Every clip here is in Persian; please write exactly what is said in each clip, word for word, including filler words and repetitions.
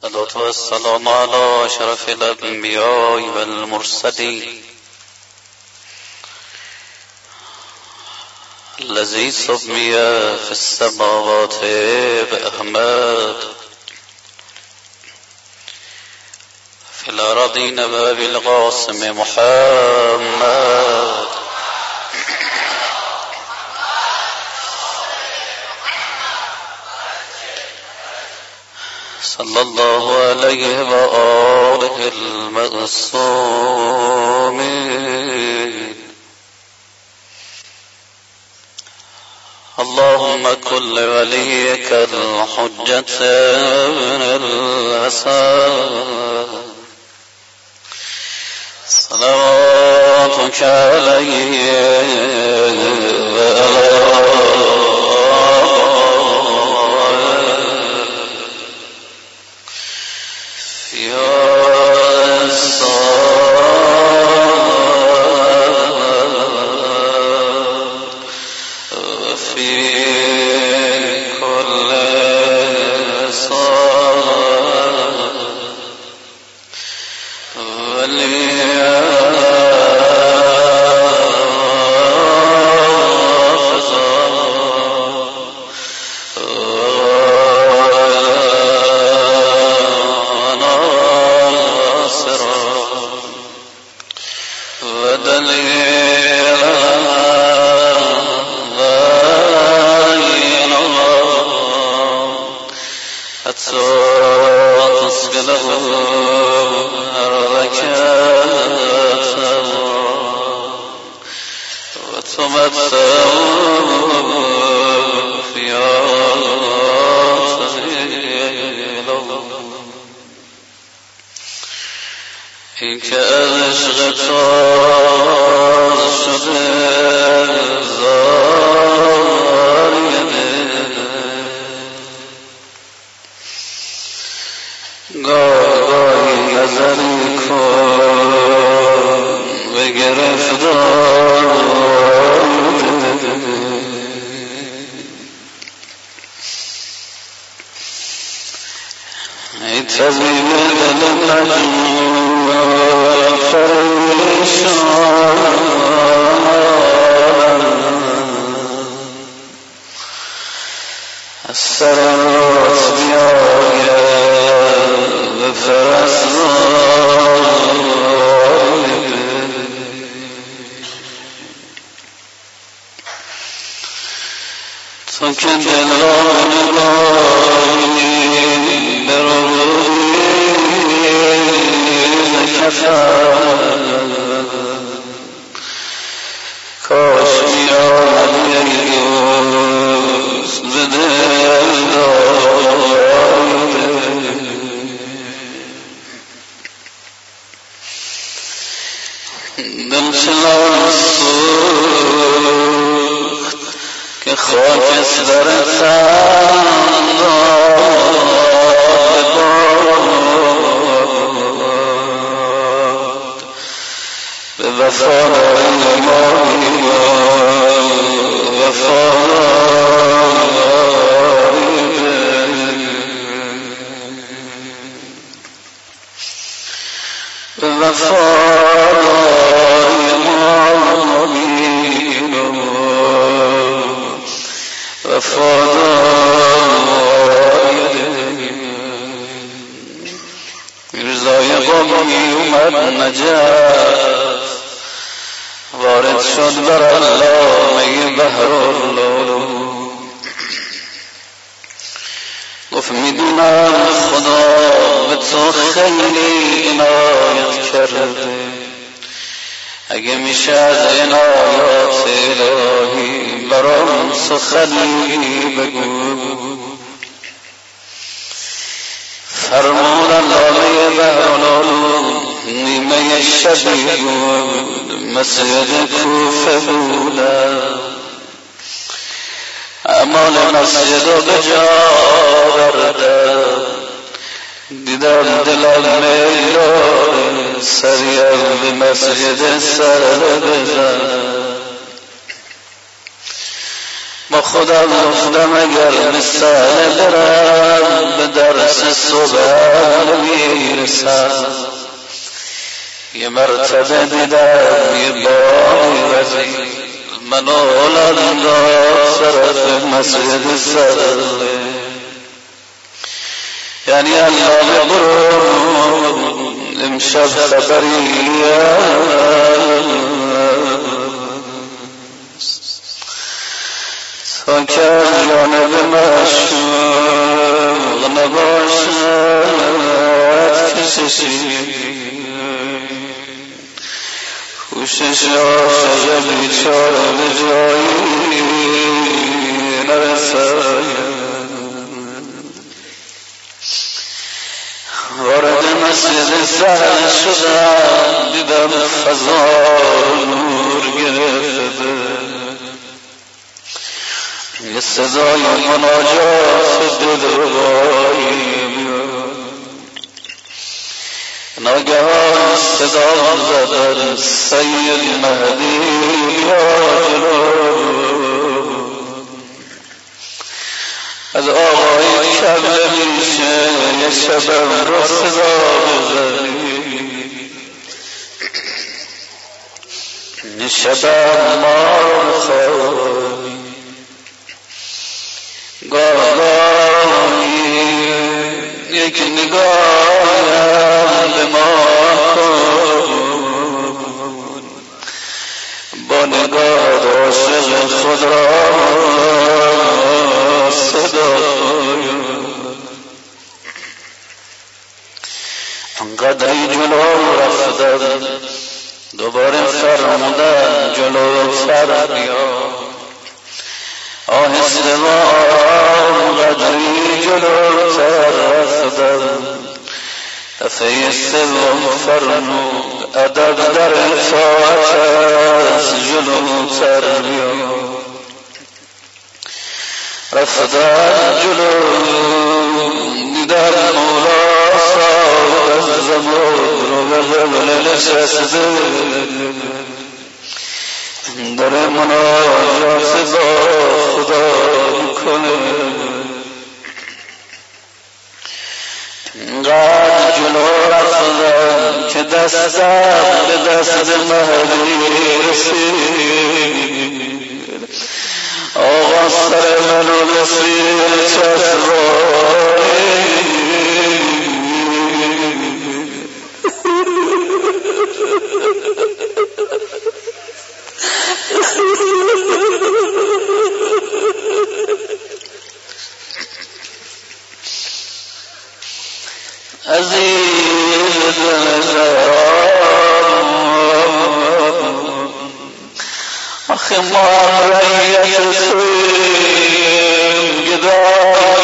الصلاة والسلام على أشرف الأنبياء والمرسلين الذي سمي في السماوات بأحمد في الأراضين بالقاسم محمد صلى الله عليه وآله المعصومين. اللهم كن لوليك الحجة ابن الحسن صلواتك عليه این که عشق تاز شده زاریه گاهی نظری کن و گرفتار ای طبیب دل مجنون پریشان از سر راست بیاید به فرزانه تو که دل را نگاهی کاش میاد یک روز به دل داده دل چنان سوخت که خاکستر تن وفای مایی وفای وفای مایی وفای میرزای قومی اومد نجف وارد شد بر علامه بحرالعلوم گفت میدونم خدا به تو خیلی عنایت کرده اگه میشه از عنایات الهی برام سخنی بگو. فرمود علامه بحرالعلوم نیمه شبی بود مسجد کوفه بودم اعمال مسجد رو به جا بردم دیدم دلم میلاد سریم به مسجد سر بزن با خودم گفتم اگر مثال برم به درس صبح میرسم، یه مرتبه دیدم یه بای وزیر منو انداخت طرف مسجد سره، یعنی الله برو امشب خبری تا که جانب مشوق نباشد کششی، خوشش عاشق بیچاره به جایی نرسد. وارد مسجد سهل شدم، دیدم فضا نور گرفته، یه صدای مناجات دلربایی ناگهان صدا زدن سید مهدی یا جلو، از آقای کبه میشه یه شبم رو صدا بزنی، یه شبم ما رو خوابی، گاهی یک نگاهم به ما کن، با نگاه عاشق خود را صدا انقدری جلو رفتم، دوباره فرمودن جلو سر بیا، آهسته و آرام قدری جلوتر رفتم، دفعه سوم فرمود ادب در اطاعت از جلوتر بیا، رفتم جلو دیدم مولا صاحب از زمان رو به قبل نشسته، داره مناجات با خدا میکنه، اینقدر جلو رفتم که دستم به دست مهدی رسید، آقا سر منو رسید چشمایی، عزیز نظران آخه ما رعیت توییم، گدای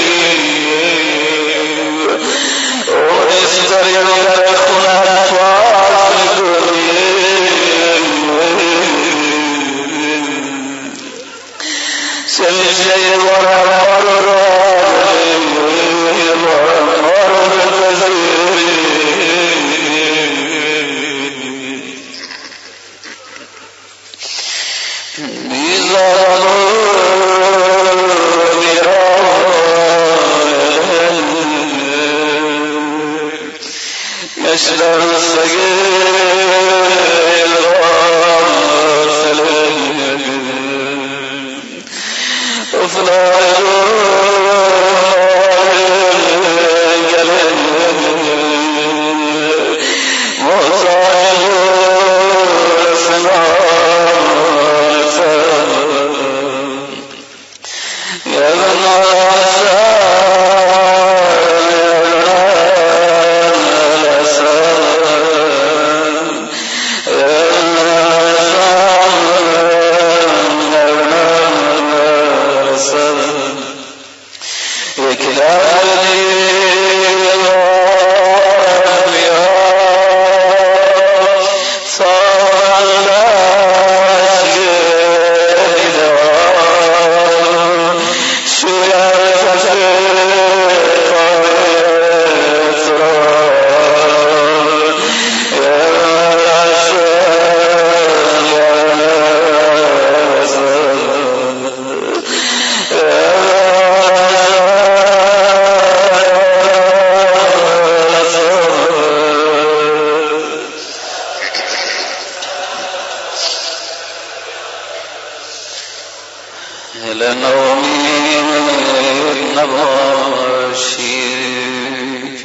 توییم، اونیز داریم در خونت باز میکنیم، چه میشه یه بار ما رو را یه بار ما رو يشلر السجيل غافل وفلا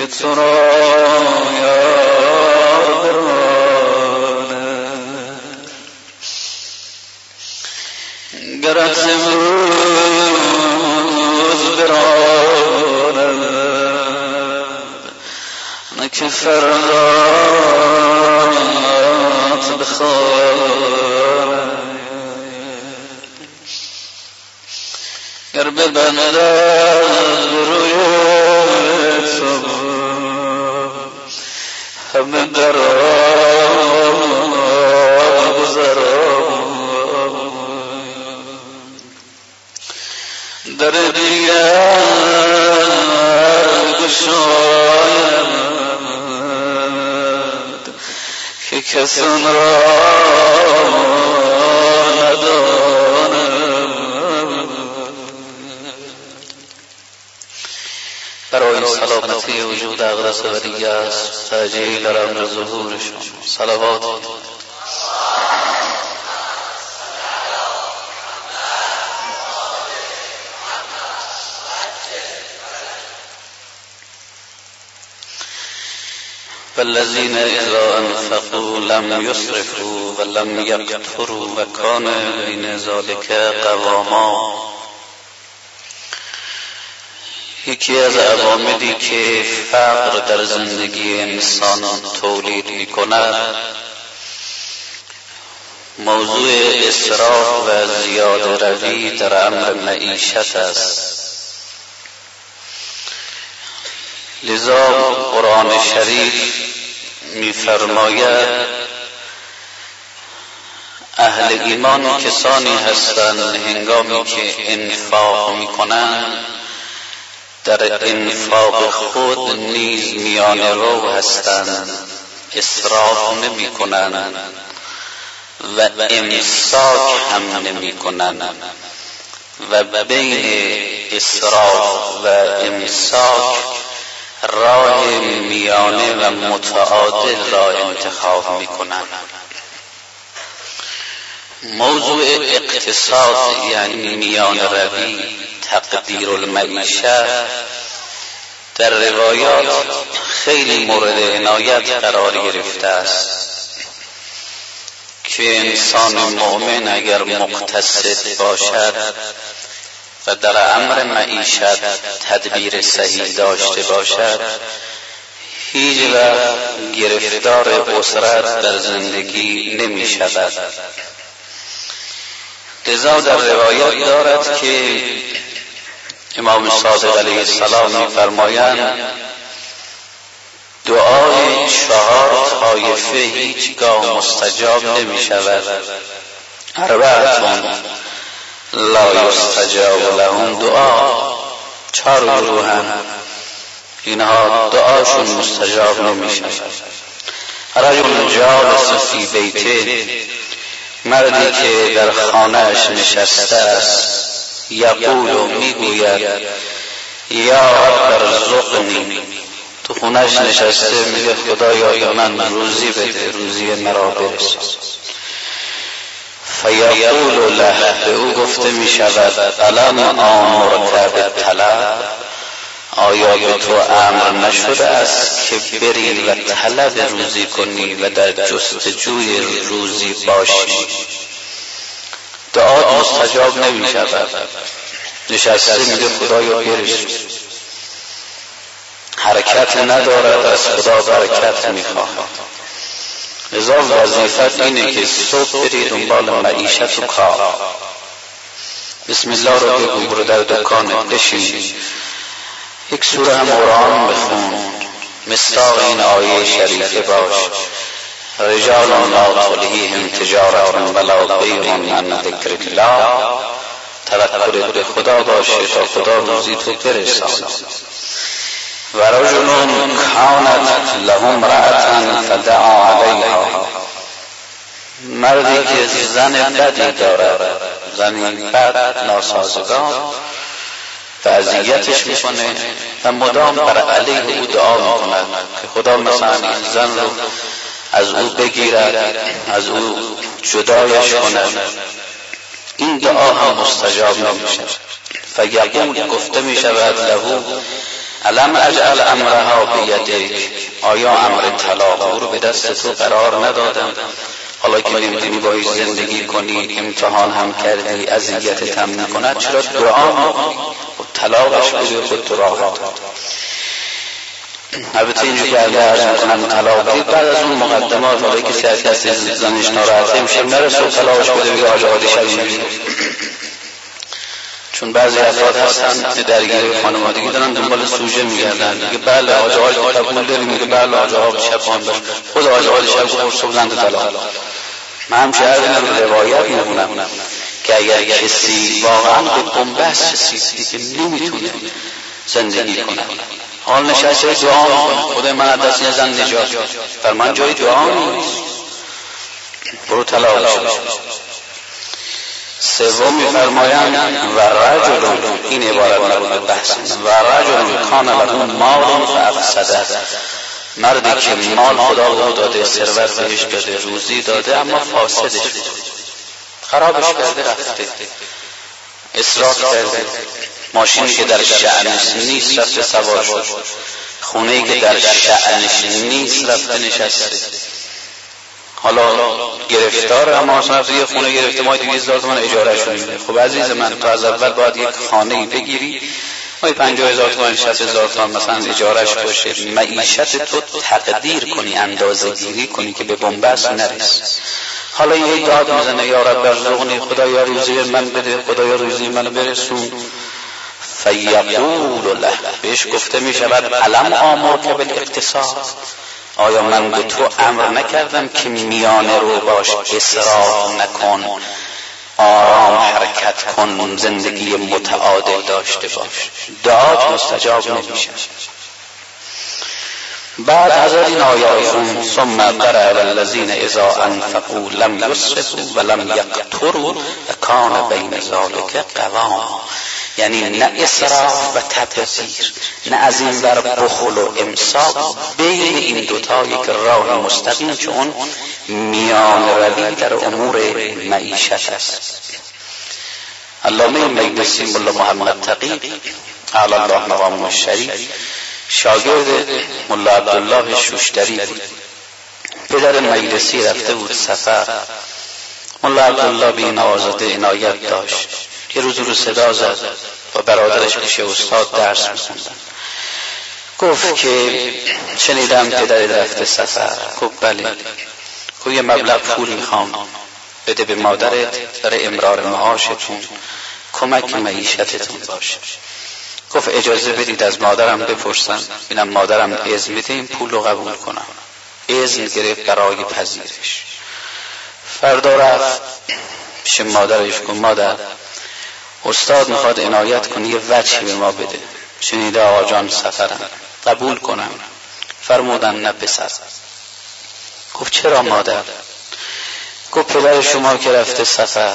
که تو را یار برانه گرت امروز برانه نکه فرات بخوانه گر ببندد روی تو همه درام گذرام در دیگر گشاید که کسان را ندانم. برای سلامتی وجود اقدس ولی است تأجیل در امر ظهورشون صلوات. والذین اذا انفقوا لم یسرفوا ولم یقتروا وکان بین ذلک قواما. یکی از عواملی که فقر در زندگی انسان تولید می کند موضوع اسراف و زیاده روی در امر معیشت است. لذا قرآن شریف می فرماید اهل ایمان کسانی هستند هنگامی که انفاق می کنند در انفاق خود نیز میان رو هستند، اسراف نمی کنند و امساک هم نمی کنند و بین اسراف و امساک راه میانه و متعادل را انتخاب می کنند. موضوع اقتصاد یعنی میان روی تقدیر المعیشه در روایات خیلی مورد عنایت قرار گرفته است که انسان مؤمن اگر مقتصد باشد و در امر معیشت تدبیر صحیح داشته باشد هیچ وقت گرفتار اسرت در زندگی نمی شود. لذا در روایت دارد که امام صادق علیه السلام می‌فرمایند دعای چهار طایفه هیچگاه مستجاب نمی شود. اربعتون لا یستجاب لهم دعا، چهار گروهن اینها دعاشون مستجاب نمی شود. رجل جالس فی بیته، مردی که در خانهش نشسته است یقول و میگوید یا رب ارزقنی، تو خونهش نشسته میگه خدایا من روزی بده، روزی مرا برسان. فیقول له، به او گفته می شود الم آمرک بالطلب، آیا به تو امر نشده است که بری و طلب روزی کنی و در جستجوی روزی باشی؟ دعا مستجاب نمی شود. نشسته میگه خدایا برسون، حرکت ندارد، از خدا برکت میخواهد. لذا وظیفت اینه که صبح بری دنبال معیشت و کار. بسم الله رو بگو، برو در دکانت بشین، یک سوره هم قرآن بخون، مصداق این آیه شریفه باش. رجال لا تلهیهم تجارت ولا بیع عن ذکر الله، توکل به خدا باشه تا خدا روزی تو برساند. و رجل کانت له امرأة فدعا علیها، مردی که زن بدی دارد، زنی بد ناسازگار و اذیتش میکنه و مدام بر علیه او دعا میکند که خدا مثلا این زن رو از او بگیرد، از او جدایش کند، این دعا هم مستجاب نمیشه. فیقول، گفته میشود له الم اجعل امرها بیدیک، آیا امر طلاق او رو به دست تو قرار ندادم؟ حالا که نمیتونی باهاش زندگی کنی، امتحان هم کردی، اذیتت هم میکند، چرا دعا میکنی؟ طلاقش بده، خود تو راحت. البته اینجا که عرض عرض میکنم طلاق بدید، بعد از اون مقدمات حالا کسی از دست زنش ناراحته میشه نرسه طلاقش بده بگه آجا عالی شدید. چون بعضی افراد هستن که درگیر خانوادگی دارن دنبال سوژه میگردن، میگه بله آجا عالی قبول داری، میگه بله آجا عالی شبان باش، خود آجا عالی شب خورس و بلند طلاق. من همچه عرض اینم روایت میکنم که اگر کسی واقعا به بنبست رسید که نمیتونه زندگی کنه، حال نشسته دعا میکنه خدای من از دست این زن نجات، فرمان جای دعا نیست، برو طلاق شد. سوم میفرمایند و رجل، این عبارت نبوده بحث، و رجل کان له مال فافسده، مردی که مال خدا به داده، ثروت بهش داده، روزی داده، اما فاسدش خرابش کرده، رفته اسراف کرده، ماشینی که در شأنش نیست رفته سوار شد، خونه‌ای که در شأنش نیست رفته نشسته، حالا گرفتار، اما اصلا یه خونه گرفته، ما دویست هزار تومان اجاره شون میده. خب عزیز من تو از اول باید یک خانه‌ای بگیری، ما پنجاه هزار تومان شصت هزار تومان مثلا اجارهش باشه، معیشت تو تقدیر کنی، اندازه گیری کنی که به بنبست نرسی. حالا یه داد میزنه یا رب ارزقنی، خدایا روزی من بده، خدایا روزی منو برسون، فیقول له، بهش گفته می شود الم آمرک بالاقتصاد، آیا من به تو امر نکردم که میانه رو باش، اسراف نکن، آرام حرکت کن، زندگی متعادل داشته باش، دعات مستجاب نمیشه. بعد از این آیات ثم قرأ والذین اذا انفقوا لم یسرفوا ولم یقتروا وکان بین ذلک قواما، یعنی نه اسراف و تبذیر، نه از این ور بخل و امساک، بین این دوتا یک راه مستقیم چون میان روی در امور معیشت است. علامه مقدسی مولا محمد تقی اعلی الله مقامه الشریف شاگرد مولا عبدالله شوشتری بود. پدر مجلسی رفته بود سفر، مولا عبدالله به این آزاده عنایت داشت. یه روز رو صدا زد و برادرش پیش استاد درس می‌خوندن. گفت که شنیدم پدرت رفته سفر. گفت بله. گفت یه مبلغ پول میخوام بده به مادرت برای امرار معاشتون، کمک معیشتتون باشه. گفت اجازه بدید از مادرم بپرسم، ببینم مادرم اذن میده این پول رو قبول کنم. اذن گرفت برای پذیرش. فردا رفت پیش مادرش. گفت مادر استاد میخواد عنایت کنی یه وجهی به ما بده، شنیده آقا جان سفرم، قبول کنم؟ فرمودن نه پسر. گفت چرا مادر؟ گفت پدر شما که رفته سفر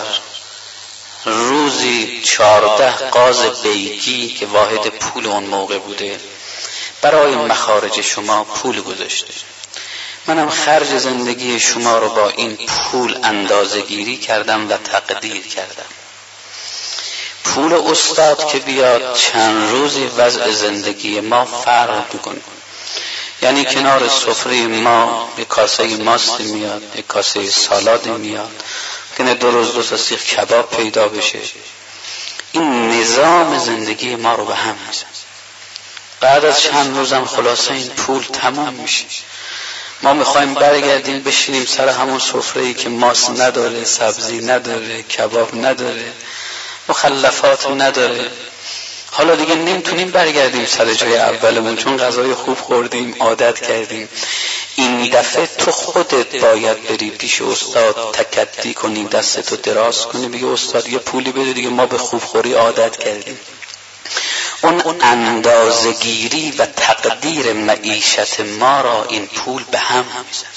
روزی چهارده قاز بیگی که واحد پول اون موقع بوده برای مخارج شما پول گذاشته. منم خرج زندگی شما رو با این پول اندازه گیری کردم و تقدیر کردم. پول استاد که بیاد چند روزی وضع زندگی ما فرق میکنه. یعنی کنار سفره ما یک کاسه ماست میاد، یک کاسه سالاد میاد، کنه دو روز دو تا سیخ کباب پیدا بشه. این نظام زندگی ما رو به هم میزن. بعد از چند روزم خلاصه این پول تمام میشه. ما میخوایم برگردیم بشینیم سر همون سفره‌ای که ماست نداره، سبزی نداره، کباب نداره، مخلفات نداره. حالا دیگه نمیتونیم برگردیم سر جای اولمون چون غذای خوب خوردیم، عادت کردیم. این دفعه تو خودت باید بری پیش استاد تکدی کنی، دستتو دراز کنی، بگی استاد یه پولی بده دیگه، ما به خوب خوری عادت کردیم. اون اندازه‌گیری و تقدیر معیشت ما را این پول به هم میزنه.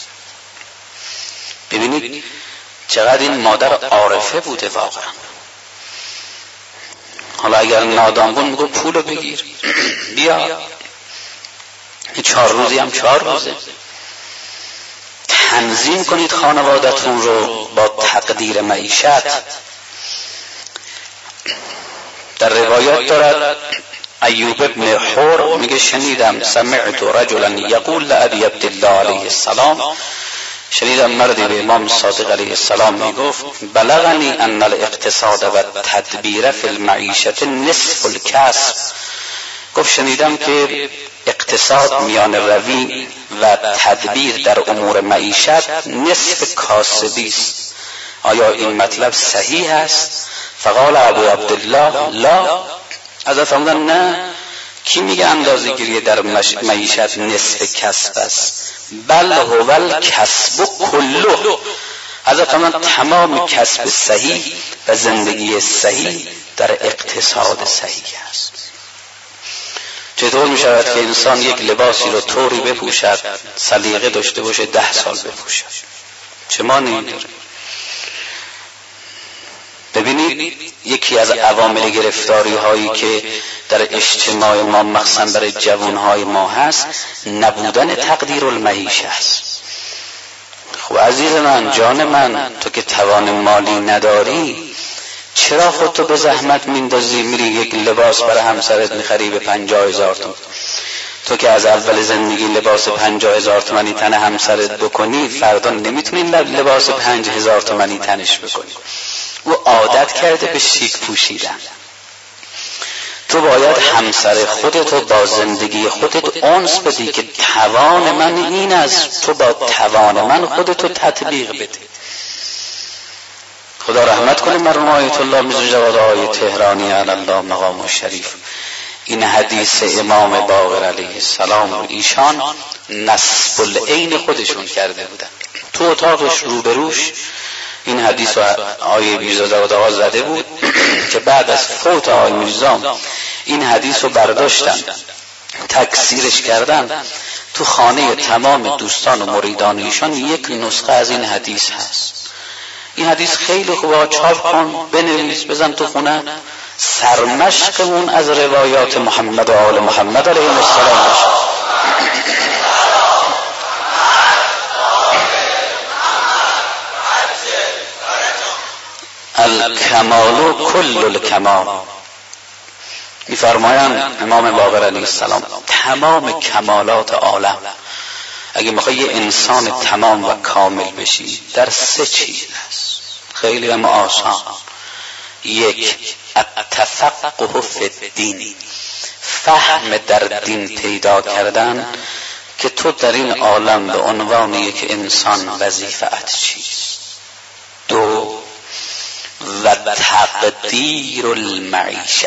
ببینید چقدر این مادر عارفه بوده واقعا. حالا اگر نادان بود میگو پولو بگیر بیا، این چهار روزی هم چهار روزه. تنظیم کنید خانوادتون رو با تقدیر معیشت. در روایات دارد ایوب ابن حور میگه شنیدم سمعت رجلا یقول لابی عبدالله علیه السلام، شنیدم مردی به امام صادق علیه السلام میگفت بلغنی ان الاقتصاد و تدبیر فی المعیشت نصف الکسب. گفت شنیدم که اقتصاد میان روی و تدبیر در امور معیشت نصف کاسبی است. آیا این مطلب صحیح است؟ فقال ابو عبدالله لا. حضرت فرمودن نه، کی میگه اندازه گیری در معیشت نصف کسب است؟ بل هو الکسب کله. حضرت فرمودن تمام کسب صحیح و زندگی صحیح در اقتصاد صحیح است. چطور می شود که انسان یک لباسی رو طوری بپوشد سلیقه داشته باشه ده سال بپوشد؟ چه مانعی داره؟ ببینید یکی از عوامل گرفتاری هایی که در اجتماع ما مخصوصا برای جوان های ما هست نبودن تقدیر المعیشه است. خب عزیز من، جان من، تو که توان مالی نداری چرا خودتو به زحمت میندازی میری یک لباس برای همسرت میخری به پنجاه هزار تومان؟ تو که از اول زندگی لباس پنجاه هزار تومانی تن همسرت بکنی فردا نمیتونی لباس پنج هزار تومانی تنش بکنی. او عادت کرده به شیک پوشیدن. تو باید همسر خودتو با زندگی خودت انس بدی که توان من این است، تو با توان من خودتو تطبیق بده. خدا رحمت کنه مرحوم آیت الله میرزا جواد آقای تهرانی علی الله مقام شریف. این حدیث امام باقر علیه السلام ایشان نصب العین خودشون کرده بودن. تو اتاقش روبروش این حدیث رو آقای میرزا جواد آقا زده بود که بعد از فوت آقای میرزا این حدیث رو برداشتن تکثیرش کردن. تو خانه تمام دوستان و مریدان ایشان یک نسخه از این حدیث هست. این حدیث خیلی خوبه، چاپ کن بنویس بزن تو خونه، سرمشقمون از روایات محمد و آل محمد علیه السلام باشه. الکمال کل الکمال. میفرمایند امام باقر علیه السلام تمام کمالات عالم اگه میخوای یه انسان تمام و کامل بشی در سه چیز است، خیلی هم آسان. یک، التفقه فی الدین، فهم در دین پیدا کردن که تو در این عالم به عنوان یک انسان وظیفه‌ات چیست. دو، و تقدیر المعیشه،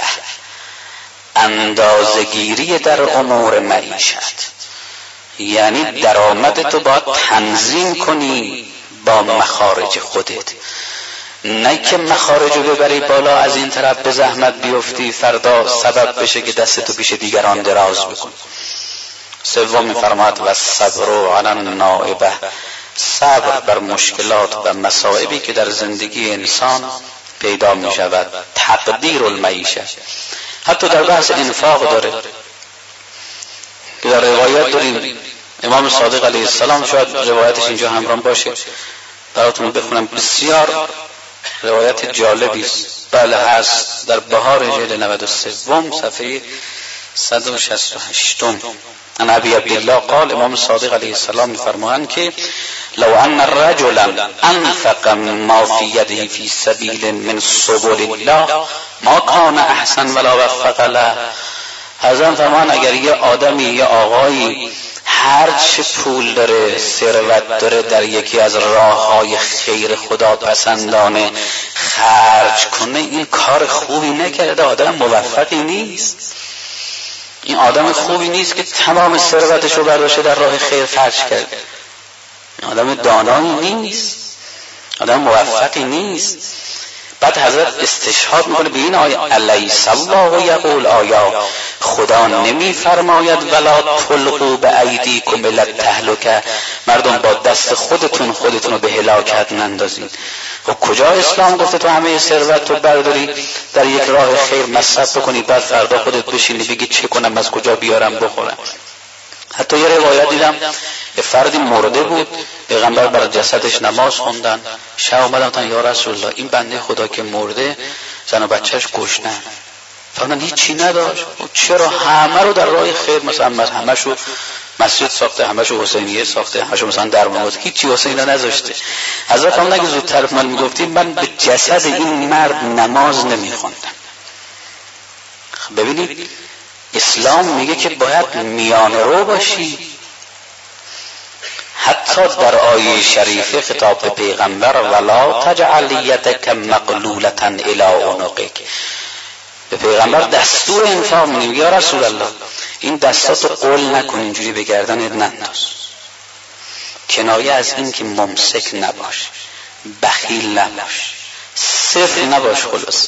اندازه‌گیری در امور معیشت، یعنی درآمد تو باید تنظیم کنی با مخارج خودت، نه که مخارج رو ببری بالا از این طرف به زحمت بیفتی فردا سبب بشه که دستتو پیش دیگران دراز بکن. سوم میفرماد و صبر علی النائبه، صبر بر مشکلات و مصائبی که در زندگی انسان پیدا می شود. تقدیر المعیشه حتی در بحث انفاق داره که در روایت داریم امام صادق علیه السلام، شاید روایتش اینجا همراه باشه براتون بخونم، بسیار روایت جالبی است. بله هست در بهار جلد نود و سه صفحه صد و شصت و هشت. ان ابی عبدالله قال، امام صادق علیه السلام میفرمایند که لو ان الرجل انفق ما فی یده فی سبیل من سبل الله ما کان احسن ولا وفق له. حضرت فرمان اگر یه آدمی یه آقایی هر چه پول داره ثروت داره در یکی از راههای خیر خدا پسندانه خرج کنه، این کار خوبی نکرده، آدم موفقی نیست. این آدم خوبی نیست که تمام ثروتش رو برداشته در راه خیر خرج کرده. آدم دانایی نیست، آدم موفقی نیست. بعد حضرت استشهاد میکنه به این آیه الیس الله یقول، آیا خدا نمی فرماید ولا تلقوا بایدیکم الی التهلکه، مردم با دست خودتون خودتون رو به هلاکت نندازید. و کجا اسلام گفته تو همه ثروت رو برداری در یک راه خیر مصرف بکنی بعد فردا خودت بشینی بگی چه کنم از کجا بیارم بخورم؟ حتی یه روایت دیدم یه فردی مرده بود، پیغمبر برای جسدش نماز خوندن، شب اومدن گفتن یا رسول الله این بنده خدا که مرده زن و بچهش گشنه، فرمان هیچی نداشت. چرا؟ همه رو در راه خیر، مثلا همشو مسجد ساخته، همشو حسینیه ساخته، همشو مثلا درموز، هیچی حسینیه نذاشته. حضرت هم نگه زودتر من میگفتیم من به جسد این مرد نماز نمیخوندم. ببینید اسلام میگه که باید میانه رو باشی. حتی در آیه شریفه خطاب به پیغمبر ولا تجعل یدک مغلولة الی عنقک، به پیغمبر دستور انفاق میدیم. یا رسول الله این دستاتو قول نکن، اینجوری به گردنت ننداز. کنایه از این که ممسک نباش، بخیل نباش، صفر نباش. خلاص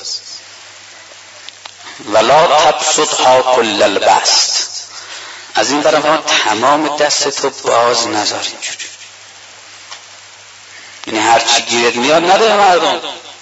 ولا تبسطها کل البسط، از این برای تمام دستتو باز نذار اینجوری، یعنی هرچی گیرت میاد نده مردم.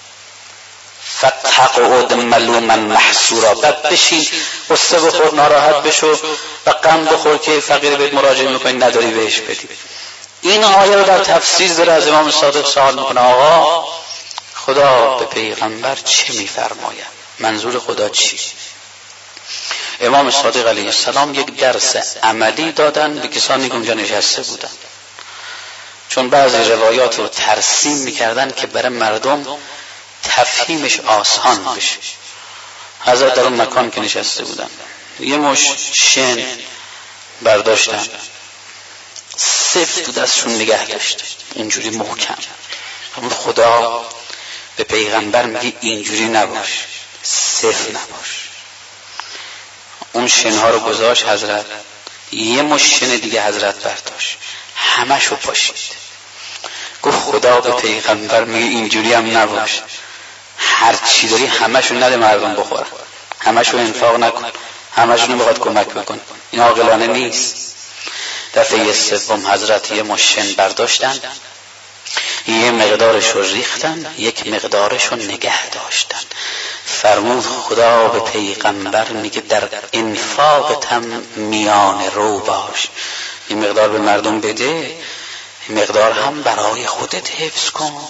فتقعد ملوما محسورا، بعد بشین قصه بخور، ناراحت بشو و غم بخور که فقیر بهت مراجعه میکنی نداری بهش بدی. این آیه رو در تفسیر داره از امام صادق سوال میکنه آقا خدا به پیغمبر چه میفرماید؟ منظور خدا چی؟ امام صادق علیه السلام یک درس عملی دادن به کسانی که اونجا نشسته بودن، چون بعضی روایات رو ترسیم میکردن که برای مردم تفهیمش آسان بشه. حضرت در اون مکان که نشسته بودن یه مش شن برداشتن، سفت تو دستشون نگه داشت اینجوری محکم. اما خدا به پیغمبر میگه اینجوری نباش، سفت نباش. اون شنها رو گذاشت حضرت، یه مش شن دیگه حضرت برداشت، همشو پاشید. گفت خدا به پیغمبر میگه اینجوری هم نباش، هر چی داری همشو نده مردم بخورن، همشو انفاق نکن، همشو نمیخواد کمک بکن، این عاقلانه نیست. دفعه سوم حضرت یه مشن برداشتن، یه مقدارش رو ریختن، یک مقدارش رو نگه داشتن. فرمود خدا به پیغمبر میگه در انفاقتم میان رو باش، این مقدار به مردم بده، این مقدار هم برای خودت حفظ کن.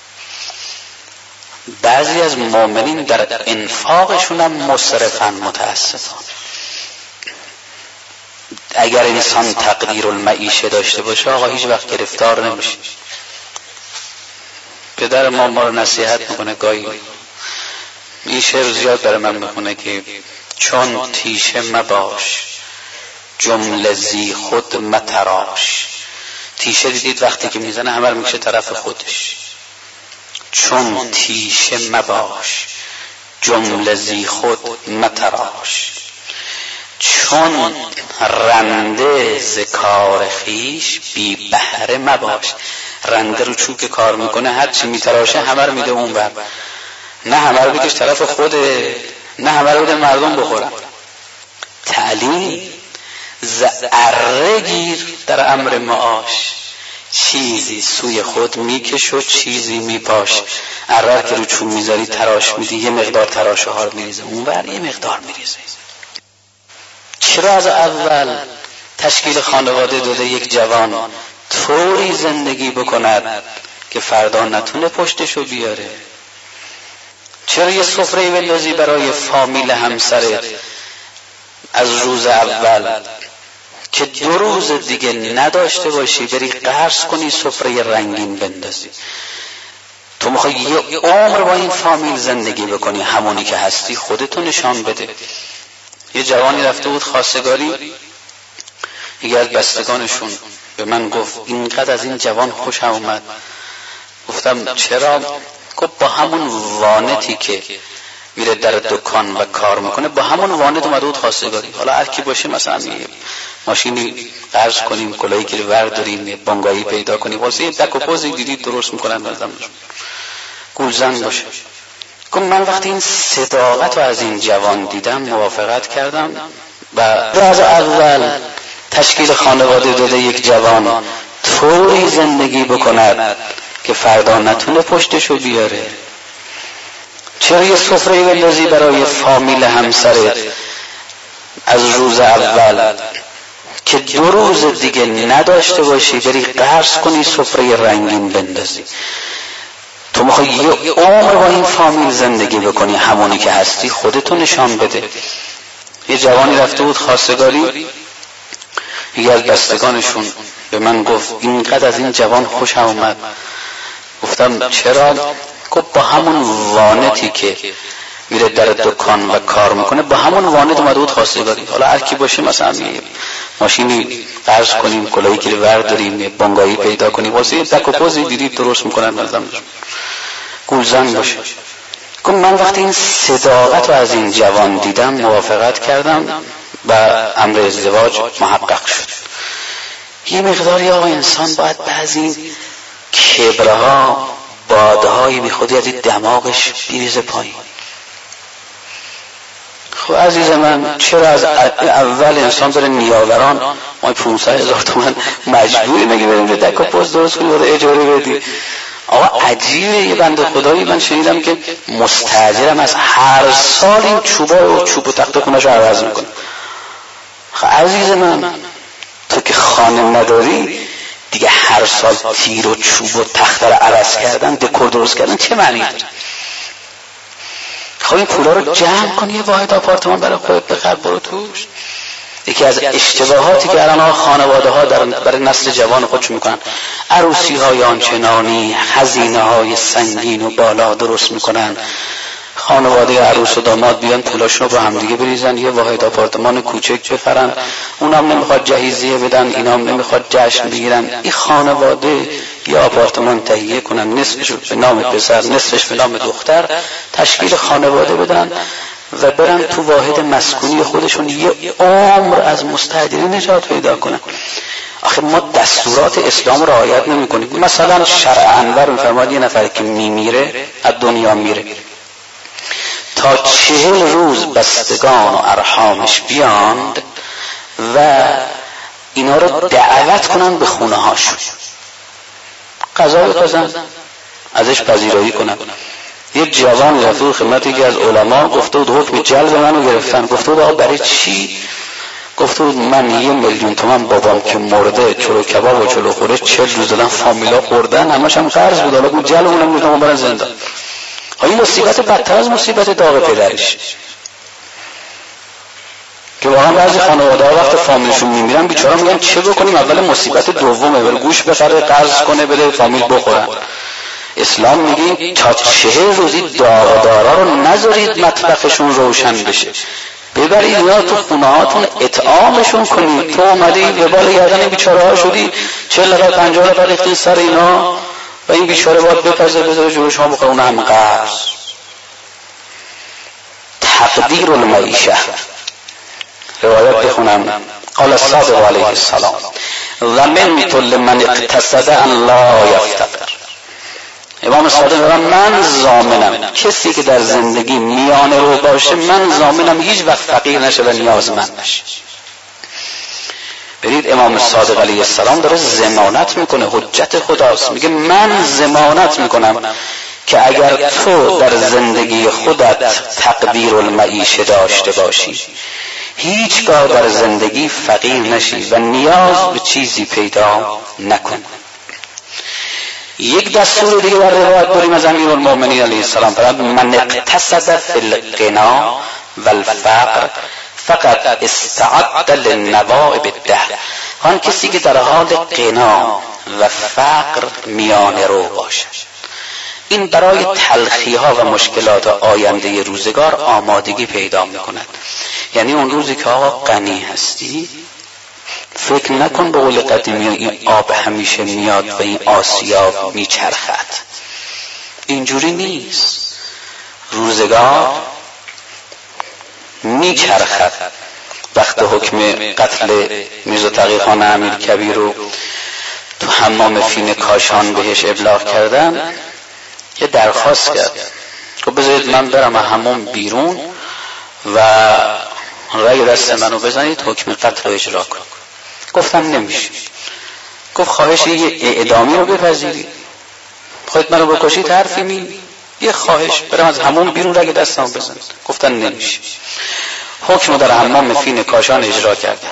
بعضی از مؤمنین در انفاقشون هم مسرفن متاسفانه. اگر انسان تقدیر المعیشه داشته باشه آقا هیچ وقت گرفتار نمیشه. پدر ما ما رو نصیحت میکنه گاهی، این شعر زیاد برای من میخونه که چون تیشه مباش جمله زی خود متراش. تیشه دیدید وقتی که میزنه همه رو میکشه طرف خودش. چون تیشه مباش جمله زی خود متراش، چون رنده ز کار خیش بی بهره مباش. رنده رو چوب که کار میکنه هر چی میتراشه همه رو میده اون بر، نه همه رو بکش طرف خوده، نه همه رو بده مردم بخورن. تعلیم ذره گیر در امر معاش، چیزی سوی خود میکش و چیزی میپاش. اره که رو چوب میذاری تراش میدی، یه مقدار تراشه ها رو میریزه اون بر، یه مقدار میریزه. چرا از اول تشکیل خانواده داده یک جوان طوری زندگی بکند که فردا نتونه پشتشو بیاره؟ چرا یه سفره بندازی برای فامیل همسرت از روز اول که دو روز دیگه نداشته باشی بری قرض کنی سفره رنگین بندازی؟ تو میخوای یه عمر با این فامیل زندگی بکنی، همونی که هستی خودتو نشان بده. یه جوانی رفته بود خواستگاری، یکی از بستگانشون به من گفت اینقدر از این جوان خوشم اومد. گفتم چرا؟ گفت با همون وانتی که میره در دکان و کار میکنه با همون وانت اومده بود خواستگاری. حالا هر کی باشه مثلا ماشینی قرض کنیم، کلاهی که ورداریم، بانگایی پیدا کنیم، واسه یه دک و پوزی دیدید درست میکنن مثلا گولزن باشه. گفت من وقتی این صداقت رو از این جوان دیدم موافقت کردم و از اول تشکیل خانواده داده یک جوان طوری زندگی بکند که فردا نتونه پشتشو بیاره. چرا یه سفره بندازی برای فامیل همسرت از روز اول که دو روز دیگه نداشته باشی بری قرض کنی سفره رنگین بندازی؟ تو میخوای یه عمر با این فامیل زندگی بکنی، همونی که هستی خودتو نشان بده. یه جوانی رفته بود خواستگاری، یکی از بستگانشون به من گفت اینقدر از این جوان خوشم اومد. گفتم چرا؟ گفت با همون وانتی که میره در دکان و کار میکنه با همون وانت اومده بود خواستگاری. حالا هر کی باشه، مثلا ماشینی قرض کنیم، کلاهی که ورداریم، بانگایی پیدا کنیم، واسه دک و پوزی دیدید درست میکنن، مثلا گولزن باشه. گفت من وقتی این صداقت رو از این جوان دیدم موافقت کردم و امر ازدواج محقق شد. یه مقداری آقا انسان باید بعضی کبرها بادهایی بی خودی از این دماغش بیریزه پایین. خب عزیز من، چرا از اول انسان داره نیاوران ما پانصد هزار تومن مجبوری مگه بریم دک و پوز درست کنی و اجاره بدی؟ آقا عجیبه. یه بنده خدایی من شنیدم که مستاجرم از هر سال این چوبا و چوب و تخت خونش رو عوض میکنه. خب عزیز من، تو که خانه نداری دیگه هر سال تیر و چوب و تخت رو عوض کردن، دکور درست کردن چه معنی داره؟ خب این پولا رو جمع کن، یه واحد آپارتمان برای خودت بخر، برو توش. یکی از اشتباهاتی که الان خانواده ها برای نسل جوان خودشون میکنن، عروسی های آنچنانی، هزینه های سنگین و بالا درست میکنن. خانواده عروس و داماد بیان پولاشون رو با هم دیگه بریزن، یه واحد آپارتمان کوچک بخرن، اونم نمیخواد جهیزیه بدن، اینام نمیخواد جشن بگیرن. این خانواده یه آپارتمان تهیه کنن، نصفش به نام پسر، نصفش به نام دختر، تشکیل خانواده بدن و برن تو واحد مسکونی خودشون یه عمر از مستاجری نجات پیدا کنن. آخه ما دستورات اسلام رو رعایت نمی‌کنیم. مثلا شرع انور می‌فرماد یه نفر که میمیره از دنیا میره تا چهل روز بستگان و ارحامش بیاند و اینا رو دعوت کنن به خونه هاشون، غذا بپزن، ازش پذیرایی کنن. یه جوان رفت خدمت یکی از علما، گفته بود حکم جلب منو گرفتن. گفته بود آقا برای چی؟ گفته بود من یه میلیون تومن بابام که مرده چلو کباب و چلو خوره چل روز دادن، فامیلا خوردن، همش هم قرض بود، حالا بود جلب اونم میدونم برن زندان. این مصیبت بدتر از مصیبت داغ پدرش که واقعا بعضی خانواده ها وقت فامیلشون میمیرن بیچارا میگن چه بکنیم، اول مصیبت دومه، بره گوش بخره، قرض کنه، بره فامیل بخورن. اسلام میگه تا چهل روزی داغدارا رو نذارید مطبخشون روشن بشه، ببرید اینا تو خونه هاتون اطعامشون کنید. تو اومدی وبال گردن بیچاره ها شدی، چهل نفر پنجاه نفر ریختین سر اینا و این بیچاره باید بپزه بذاره جلوی شما بخوره، اون هم قرض. تقدیر المعیشه. روایت بخونم. قال الصادق علیه السلام ضمنت لمن اقتصد ان لا یفتقر. امام صادق میگه من ضامنم کسی که در زندگی میانه رو باشه، من ضامنم هیچ وقت فقیر نشه و نیازمند نشه. برید امام صادق علیه السلام داره ضمانت میکنه، حجت خداست، میگه من ضمانت میکنم که اگر تو در زندگی خودت تقدیر المعیشه داشته باشی، هیچگاه در زندگی فقیر نشی و نیاز به چیزی پیدا نکن. یک دستور دیگه در روایت داریم از امیرالمؤمنین علیه السلام، فرمود من اقتصد فی الغنا والفقر فقط استعد للنوائب الدهر. آن کسی که در حال غنا و فقر میانه رو باشه، این برای تلخی ها و مشکلات آینده روزگار آمادگی پیدا میکند. یعنی اون روزی که آقا غنی هستی، فکر نکن به قول قدیمی این آب همیشه میاد و این آسیاب میچرخد. اینجوری نیست. روزگار میچرخد. وقت حکم قتل میرزا تقی‌خان امیرکبیر رو تو حمام فین کاشان بهش ابلاغ کردن، یه درخواست کرد که بذارید من برم حمام بیرون و رای دست منو بزنید حکم قتل رو اجرا کن. گفتم نمیشه. گفت خواهش یه اعدامی رو بپذیرید، خودت منو بکشید حرفی نی، یه خواهش برم از حمام بیرون رای دستمو بزنید. گفتن نمیشه. حکم در حمام فین کاشان اجرا کردن.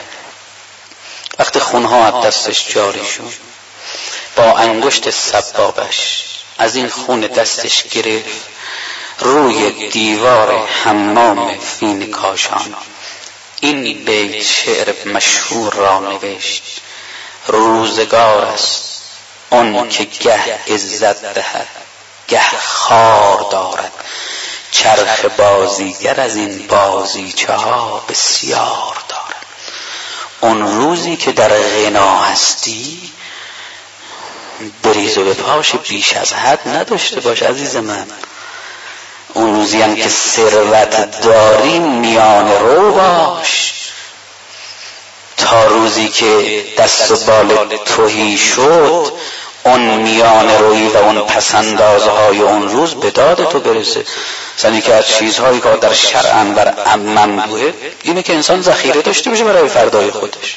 وقتی خونها از دستش جاری شد، با انگشت سبابش از این خون دستش گرفت، روی دیوار حمام فین کاشان این بیت شعر مشهور را نوشت: روزگار است اون که گه عزت دهد گه خار دارد، چرخ بازیگر از این بازیچه ها بسیار دارد. اون روزی که در غنا هستی بریز و بپاش، بیش از حد نداشته باش عزیز من. اون روزی هم که ثروت داری میان رو باش، تا روزی که دست و بال توهی شد اون میان روی و اون پسندازهای اون روز به داد تو برسه. مثلا که از چیزهایی که در شرع و ممنوعه اینه که انسان ذخیره داشته باشه برای فردای خودش.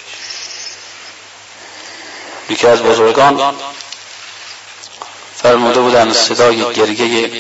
یکی از بزرگان فرموده بودن صدای گریه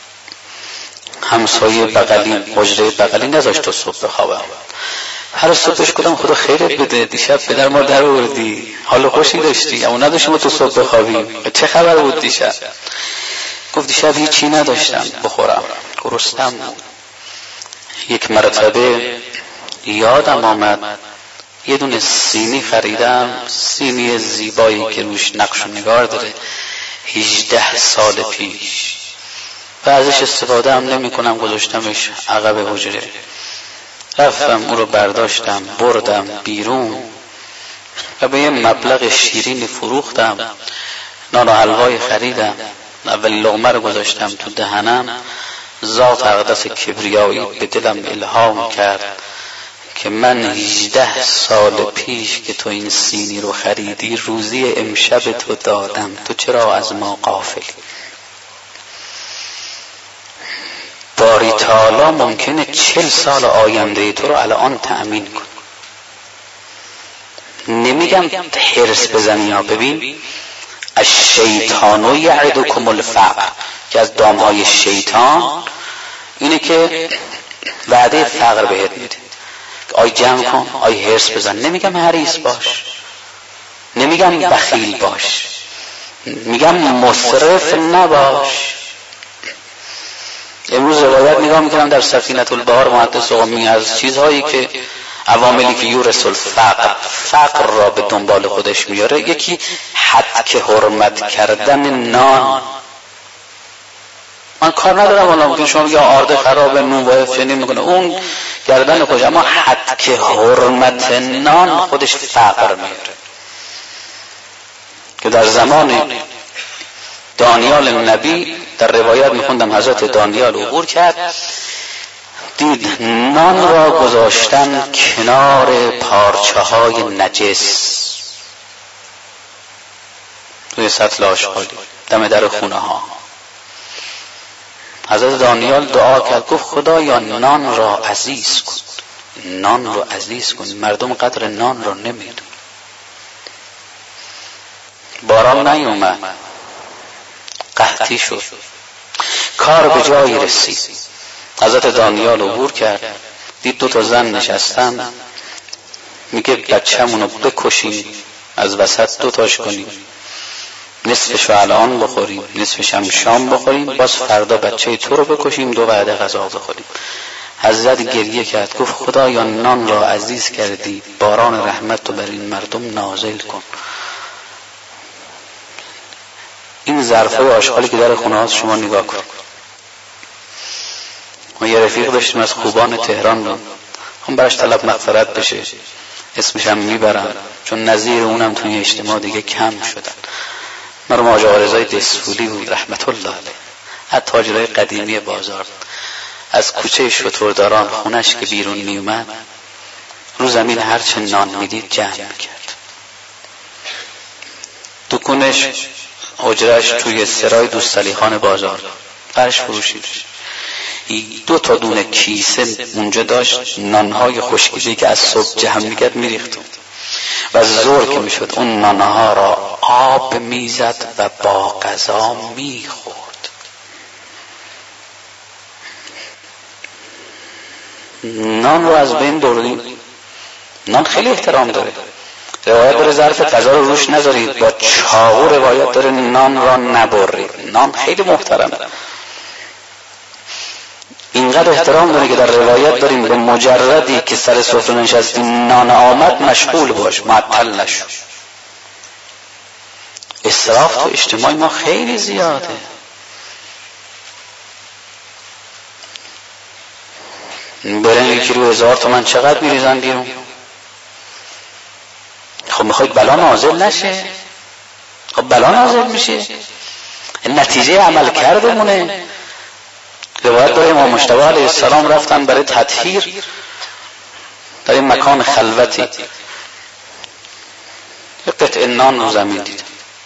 همسایه بغلی، حجره بغلی نذاشت تا صبح بخوابم. هر صبحش کدام خدا خیرت بده، دیشب پدر ما در آوردی، حال خوشی داشتی اما نداشتیم تو صبح بخوابیم. چه خبر بود دیشب؟ گفت دیشب هیچی نداشتم بخورم، گرسنم. یک مرتبه یادم آمد یه دونه سینی خریدم، سینی زیبایی که روش نقش و نگار داره، هجده سال پیش و ازش استفاده هم نمی کنم، گذاشتمش عقب حجره. رفتم او رو برداشتم بردم بیرون و به یه مبلغ شیرین فروختم. نان و حلوای خریدم، اول لقمه رو گذاشتم تو دهنم. ذات اقدس کبریایی به دلم الهام کرد که من هجده سال پیش که تو این سینی رو خریدی روزی امشب تو دادم، تو چرا از ما غافلی؟ باری تعالی ممکنه چل سال آینده تو رو الان تأمین کن. نمیگم حرص بزنی، یا ببین الشیطان یعدکم الفقر، که از دامهای شیطان اینه که وعده فقر بهت میده. آی جمع کن، آی حرص بزن. نمیگم حریص باش، نمیگم بخیل باش، میگم مصرف نباش. امروز روایت نگاه میکنم در سفینة البحار محدث قمی از چیزهایی که عواملی که یورث الفقر، فقر را به دنبال خودش میاره، یکی حد که حرمت کردن نان. من کار ندارم والا، ممکن شما بگید آرد خراب نون باید چنین میکنه، اون گردن خودش، اما حد که حرمت نان خودش فقر میاره. که در زمان دانیال نبی در روایت میخوندم حضرت دانیال عبور کرد، دید نان را گذاشتن کنار پارچه های نجس توی سطل آشغالی دم در خونه ها. حضرت دانیال دعا کرد، گفت خدایا نان را عزیز کن، نان را عزیز کن. مردم قدر نان را نمیدون. باران نیومد، قحطی شد، کار به جایی رسید. حضرت دانیال عبور کرد، دید دو تا زن نشستن، میگه بچه‌مونو بکشیم، از وسط دو تاش کنیم، نصفش رو الان بخوریم، نصفش هم شام بخوریم، باز فردا بچه تو رو بکشیم، دو وعده غذا بخوریم. حضرت گریه کرد، گفت خدایا نان را عزیز کردی، باران رحمت تو بر این مردم نازل کن. این ظرفای آشغالی که در خونه هاست شما نگاه کن. ما یه رفیق داشتیم از خوبان تهران رو، هم براش طلب مغفرت بشه، اسمش هم میبرم چون نظیر اونم توی اجتماع دیگه کم شدن. مرحوم حاج آقا رضای دسفولی بود رحمت الله علیه، از تاجرای قدیمی بازار، از کوچه شترداران خونش که بیرون میومد رو زمین هرچه نان میدید جمع میکرد. دکونش حجرش توی سرای دوستعلی خان بازار، فرش فروشی داشت. دو تا دونه کیسه اونجا داشت، نانهای خشکیده که از صبح جمع میکرد میریختم و زور که میشد اون نانها را آب میزد و با غذا میخورد. نان رو از بین بردیم. نان خیلی احترام داره. روایت داره ظرف غذا رو روش نذارید، با چاقو روایت داره نان را نبرید. نان خیلی محترمه، اینقدر احترام داره که در روایت داریم به مجردی که سر سفره نشستی نان آمد مشغول باش، معطل نشو. اسراف تو اجتماع ما خیلی زیاده. برن یکی رو هزار تومن چقدر میریزن بیرون؟ خب میخواید بلا نازل نشه؟ خب بلا نازل میشه، نتیجه عمل کردمونه. روایت داره امام مجتبی علیه السلام رفتن برای تطهیر در این مکان خلوتی، یک قطعه نان رو زمین دیدن،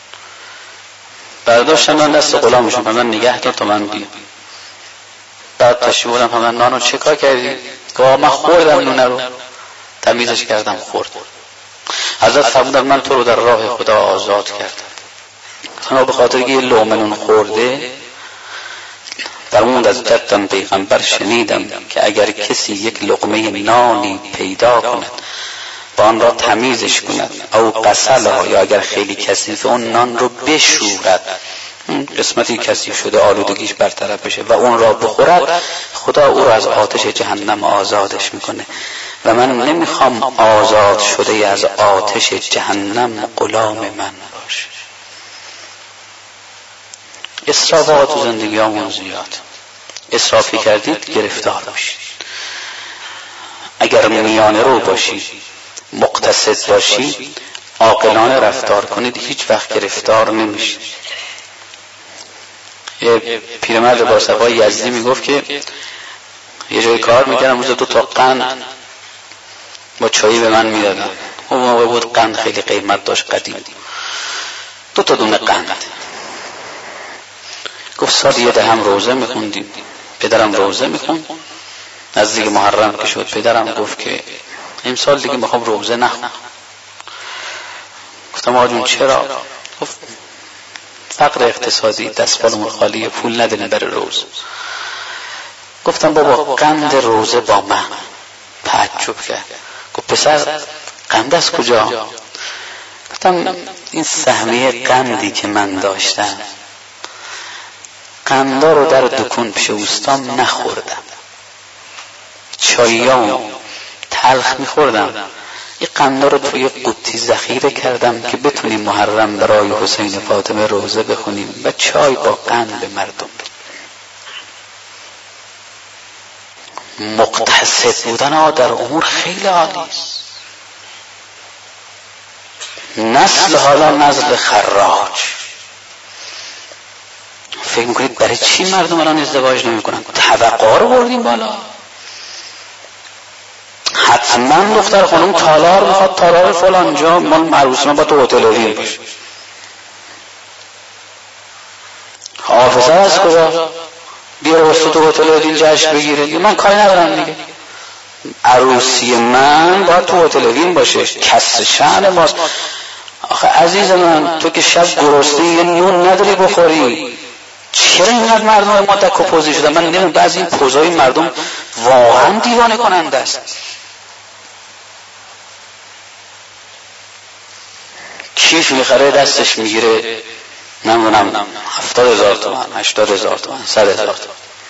برداشتن دست غلامشون فرمودن نگه دار تا من بیام. بعد تشریف بردن فرمودن نان رو چه کار کردی؟ گفت من خوردم نونه رو، تمیزش کردم خورد. حضرت فرمودن من تو رو در راه خدا آزاد کردم. انا به خاطر که یه لقمه نون خورده فرمود از جدم پیغمبر شنیدم که اگر کسی یک لقمه نانی پیدا کند با آن را تمیزش کند او قسلها، یا اگر خیلی کثیف اون نان رو بشورد، قسمتی کثیف شده آلودگیش برطرف بشه و اون را بخورد، خدا او را از آتش جهنم آزادش میکنه و من نمیخوام آزاد شده از آتش جهنم غلام من باشه. اسرافات تو زندگی همون زیاد. اسرافی کردید گرفتار باشید. اگر میانه رو باشید، مقتصد باشید، عاقلانه رفتار کنید، هیچ وقت گرفتار نمیشید. یه پیرمرد با صفای یزدی میگفت که یه جای کار میکردم، روز دو تا قند با چایی به من میدادن. اون موقع بود قند خیلی قیمت داشت، قدیم، دو تا دونه قند. گفت سال یه دهم روزه میخوندیم، پدرم روزه میخوند، نزدیک محرم که شد پدرم گفت که امسال دیگه میخوام روزه نخونم. گفتم آقا جون چرا؟ گفت فقر اقتصادی، دستمالمون خالیه، پول نداریم برای روزه. گفتم بابا قند روزه با من. تعجب کرد، گفت پسر قند از کجا؟ گفتم این سهمیه قندی که من داشتم، قندا رو در دکون پیش اوستام نخوردم، چاییام تلخ میخوردم، این قندا رو توی قوطی ذخیره کردم که بتونیم محرم برای حسین فاطمه روزه بخونیم و چای با قند به مردم بدیم. مقتصد بودن ها در امور خیلی عالی است. نسل حالا نسل خراج. فکر میکنید برای چی مردم الان ازدواج نمی کنن؟ طبقه رو بردیم بالا. حتما دختر خانم تالار میخواد، تالار فلان جا، من عروسی من با تو هتل باشه. حافظه از کجا؟ بیار واسه تو هتل دین جشن بگیره. من کاری ندارم دیگه، عروسی من باید تو هتل وین باشه، کسر شأن ماست. آخه عزیز من تو که شب گرسنه یه نون نداری بخوری، چرا اینقدر مردم ما دک و پوزی شدن؟ من نمیدونم بعضی این پوزای مردم واقعا دیوانه کننده است. کیف میخره دستش میگیره نمیدونم هفتاد هزار تومن، هشتاد هزار تومن، صد هزار تومن.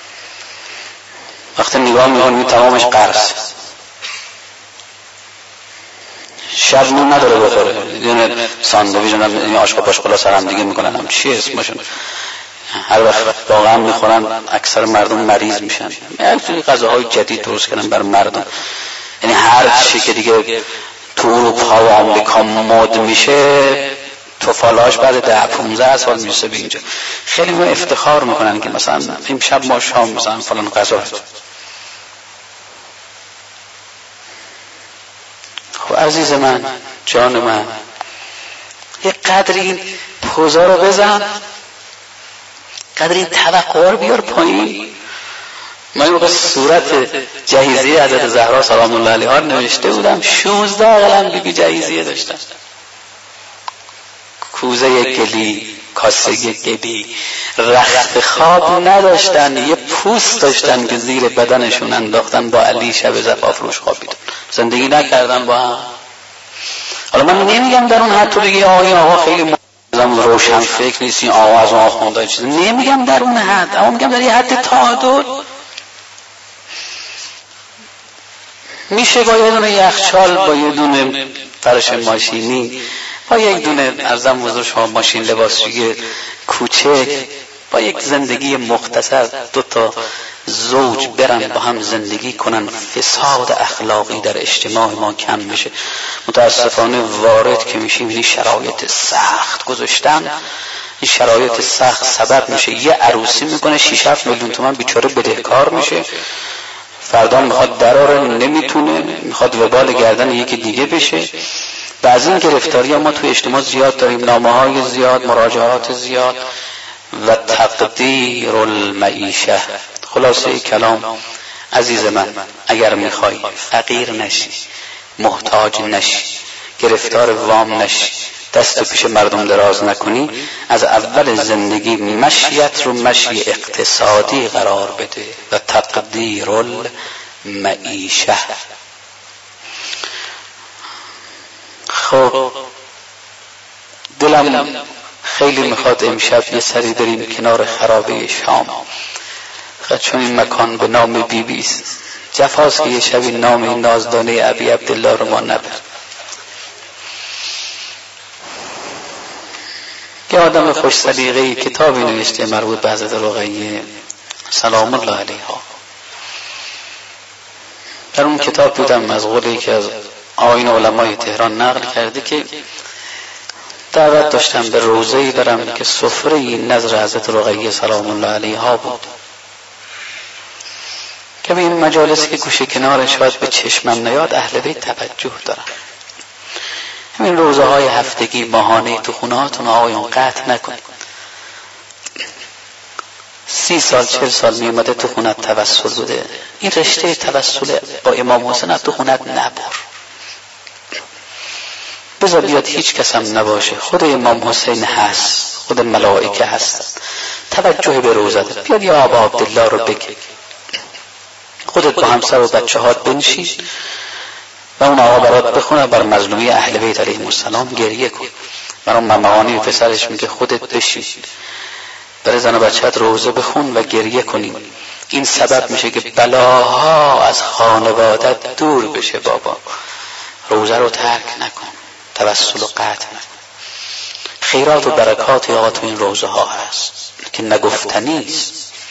وقتی نگاه میکنی تمامش قرض، شب نون نداره بخوره، یعنی ساندویچ و آشغال پاشغالا سر هم دیگه میکنن، هم چی اسمشون، هر وقت واقعا میخورن اکثر مردم مریض میشن. یعنی غذاهای جدید درست کردن بر مردم، یعنی هر چی که دیگه تو اروپا و آمریکا مد میشه توفالاش بعد ده پونزده سال میرسه به اینجا. خیلی ما افتخار میکنن که مثلا امشب ما شام مثلا فلان غذا. خب عزیز من، جان من، یه قدری این پوزا رو بزن، قدری این توقع رو بیار پایین. من این موقع صورت جهیزیه حضرت زهرا سلام الله علیها نوشته بودم، شانزده قلم بیبی جهیزیه داشتن، کوزه گلی، کاسه گلی، رخت خواب نداشتن، یه پوست داشتن که زیر بدنشون انداختن، با علی شب زفاف روش خوابیدن، زندگی نکردن با هم. حالا من نمیگم در اون حد تو بگی آقا این آقا خیلی منظم روشن فکر نیست، این آقا از اون آخونده چیز، نمیگم در اون حد، اما میگم در یه حد تعادل. میشه با یه دونه یخچال، با یه دونه فرش ماشینی، با یک دونه ارزم حضور شما ماشین لباسشویی کوچک، با یک زندگی مختصر دو تا زوج برن با هم زندگی کنن، فساد اخلاقی در اجتماع ما کم بشه. متاسفانه وارد که میشیم این شرایط سخت گذاشتن، این شرایط سخت سبب میشه یه عروسی میکنه شش هفت میلیون تومان بیچاره بدهکار میشه، فردا میخواد دراره نمیتونه، میخواد وبال گردن یکی دیگه بشه. و از این گرفتاری ها ما توی اجتماع زیاد داریم، نامه های زیاد، مراجعات زیاد و تقدیر المعیشه. خلاصه کلام عزیز من، اگر میخوای فقیر نشی، محتاج نشی، گرفتار وام نشی، دست پیش مردم دراز نکنی، از اول زندگی مشیت رو مشی اقتصادی قرار بده و تقدیر المعیشه. خب دلم خیلی میخواد امشب یه سری بریم کنار خرابه شام، چون این مکان به نام بی بی است، جفاست که یه شبی نام این نازدانه ابی عبدالله رو ما نبر. یه آدم خوش سلیقه‌ای کتابی نوشته مربوط به حضرت رقیه سلام الله علیها. در اون کتاب دیدم از قولی که از آیین علمای تهران نقل کرده که دعوت داشتم به روضه‌ای برم که سفره نظر حضرت رقیه سلام الله علیها بود، که به این مجالسی که گوشه کنار شاید به چشمم نیاد اهل بیت توجه دارم. همین روزه های هفتگی ماهانه تو خونهاتون آقایون قطع نکنید. سی سال چهل سال میومده تو خونت توسل بوده، این رشته توسل با امام حسین تو خونت نبر، بذار بیاد هیچ کس هم نباشه، خود امام حسین هست، خود ملائکه هست، توجه به روزت بیاد یا ابا عبدالله رو بگی، خودت با همسر و بچه هات بنشید و اون آقا برات بخونه، بر مظلومی اهل بیت علیهم السلام گریه کن. برای ممانی و پسرش میگه خودت بشین برای زن و بچه‌ت روزه بخون و گریه کنین، این سبب میشه که بلاها از خانوادت دور بشه. بابا روزه رو ترک نکن، توسل و قطع نکن. خیرات و برکات آقا تو این روزه ها هست که نگفتنی است.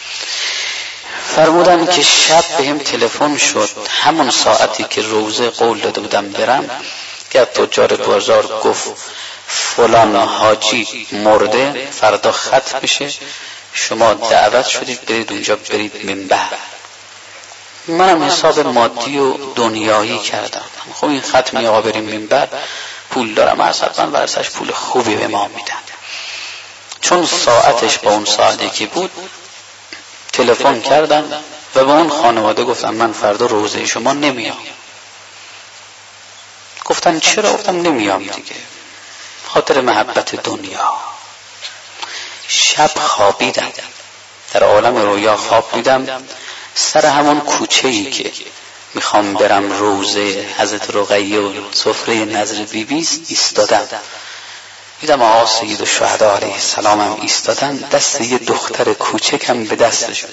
فرمودن که شب بهم تلفن شد همون ساعتی که روزه قول داده بودم برم، که تجار بازار گفت فلان حاجی مرده، فردا ختم بشه، شما دعوت شدید برید اونجا، برید منبر. منم حساب مادی و دنیایی کردم، خب این ختمی آقا بریم منبر، پول دارم اصلا ورسش پول خوبی به ما میدن. چون ساعتش با اون ساعتی که بود تلفن کردم و به اون خانواده گفتم من فردا روزه شما نمیام. گفتن چرا؟ گفتم نمیام دیگه، خاطر محبت دنیا. شب خوابیدم، در عالم رویا خواب دیدم سر همون کوچه‌ای که میخوام برم روزه حضرت رقیه و سفره نظر بیبیست ایستادم، دیدم آقا سید الشهدا علیه السلام هم ایستادن، دست یه دختر کوچکم به دستشون.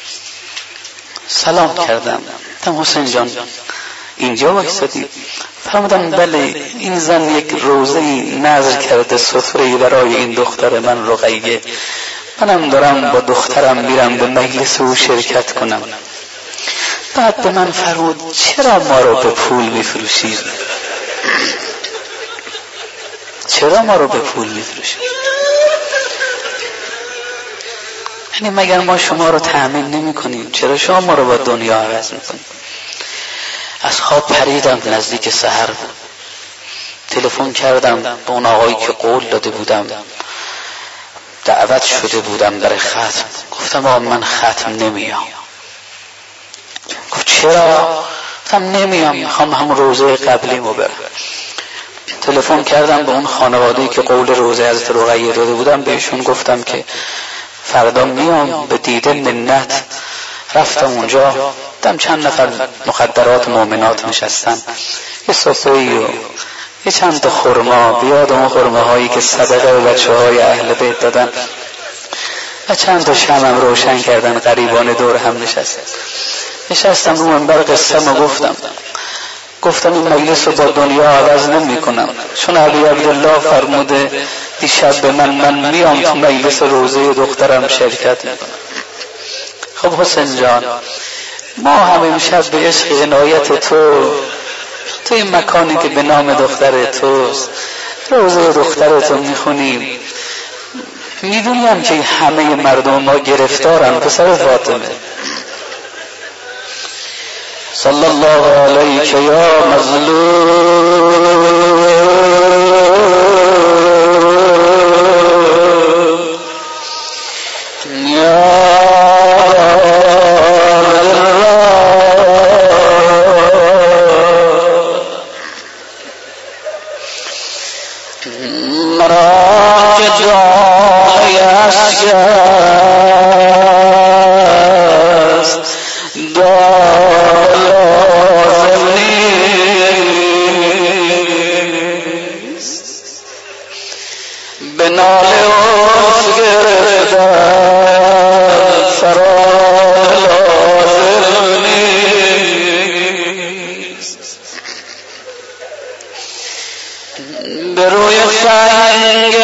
سلام کردم، گفتم حسین جان اینجا وایسادی؟ فرمودن بله، این زن یک روزه‌ای نذر کرده سفره برای این دختر من رقیه، منم دارم با دخترم میرم به مجلس او شرکت کنم. بعد به من فرمود چرا ما رو به پول میفروشید؟ چرا ما رو به پول میفروشید؟ یعنی مگر ما شما رو تأمین نمی کنیم؟ چرا شما ما رو با دنیا عوض میکنیم؟ از خواب پریدم، نزدیک سحر بود، تلفن کردم به اون آقایی که قول داده بودم، دعوت شده بودم برای ختم. گفتم آقا من ختم نمیام. گفت چرا؟ گفتم نمیام، میخوام همون روزه قبلیمو برم. تلفن کردم به اون خانواده‌ای که قول روزه حضرت رقیه داده بودم، بهشون گفتم که فردا میام به دیده منت. رفتم اونجا، دیدم چند نفر مخدرات مؤمنات نشستن، یه سفره‌ای و یه چند تا خرما، بیاد اون خرمه هایی که صدقه و بچه های اهل بیت دادن و چند تا شمعم روشن کردن، قریبان دور هم نشستن. نشستم رو منبر قصه ما گفتم گفتم این مجلس رو با دنیا عوض نمی کنم، چون علی عبدالله فرموده دیشب به من من میام تو مجلس روضه دخترم شرکت میکنم. خب حسین جان، ما هم امشب به عشق عنایت تو تو این مکانی که به نام دختر توست روضه دخترتو میخونیم، میدونیم که همه مردم ما گرفتارن پسر فاطمه. صلی الله علیک یا مظلوم یا مرا که جای عشق است لازم نیست، به ناله عرض گرفتن سرای لازم نیست، به روی سنگ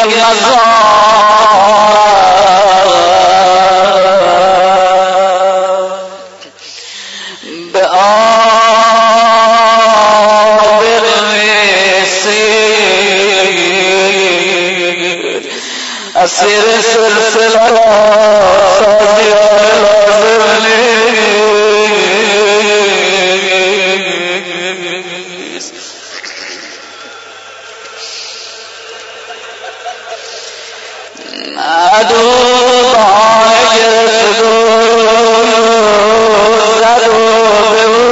مزار به آب بنویسید اسیر سلسله سازی لازم نیست. عدو بانه گرفت و زد و به او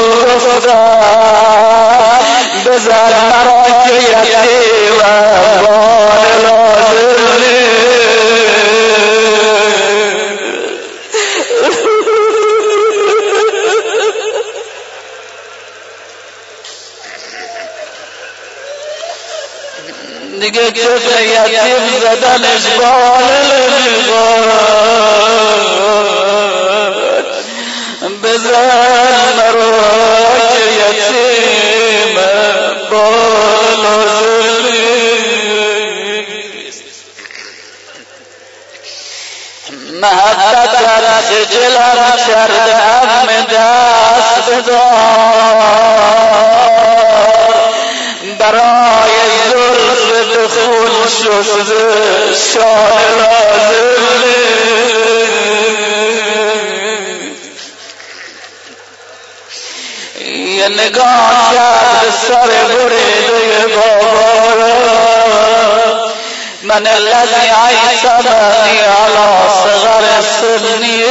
گفتن بزن مرا که یتیم بانه لازم دیگه طفل یتیم زدنش باله نمیخواد، بزن مرا که یتیم بالا نیست. محبت از خجلم کرده ام دست بدار، برای زلف به خون شسته شاه لازم نیست. یه نگاه کرد سر بریده بابا، من الذی عیسمنی علی صغر سنی،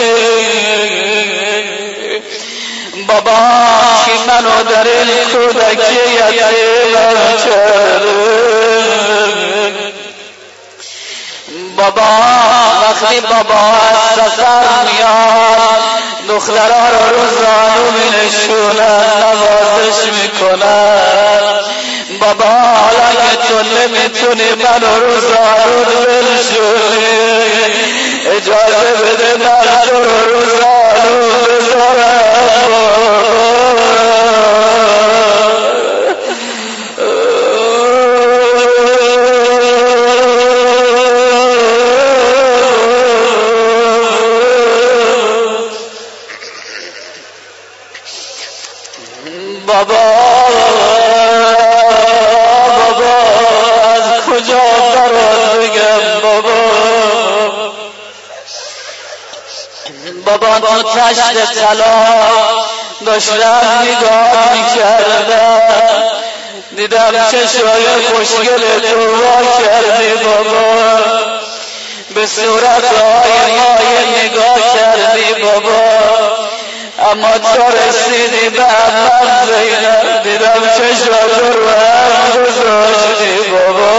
بابا کی منو در این کودکی یتیمم کرده. بابا وقتی بابا از سفر میاد دخترها رو رو زانو مینشونن نوازش میکنن. بابا حالا که تو نمیتونی منو رو زانو بنشونی اجازه بده من تو رو رو زانو بذارم. بابا بابا از کجا برات بگم بابا، بابا تو تشت طلا داشتم نگاه میکردم، دیدم چشای خوشگل تو وا کردی بابا، به صورتهای مایه نگاه کردی بابا، اما تو رسیدی به احمد زینب دیدم چشات رو هم گذاشتی بابا.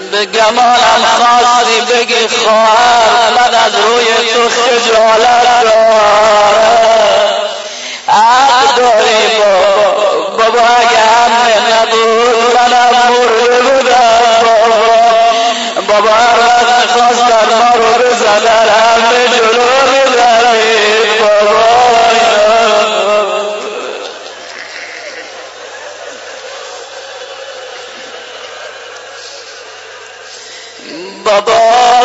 به گمانم خواستی بگی خواهر من از روی تو خجالت دارم. حق داری بابا، بابا اگه همه نبود منم مرده بودم بابا. بابا هر وقت میخواستن ما رو بزنن همه جلو میزنید بابا. بابا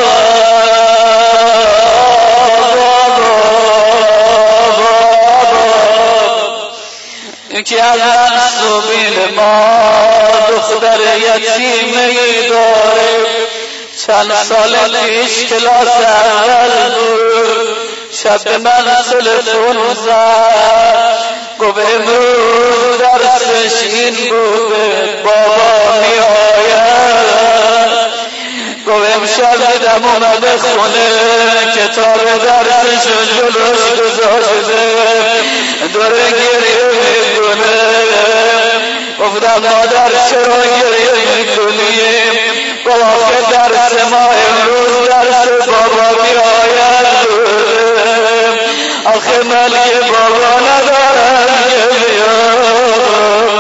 یکی از منصوبین ما دختر یتیمه‌ای داره، چند سال پیش کلاس اول بود. شب به من تلفن زد گفت امروز درسش این بوده بابا می آید. گفت امشب بدم اومده خونه کتاب درسشو جلوش گذاشته داره گریه میکنه. گفتم مادر چرا گریه میکنی؟ گفت آخه درس ما امروز درس بابا می آید بوده. آخه من یه بابا ندارم که بیاد.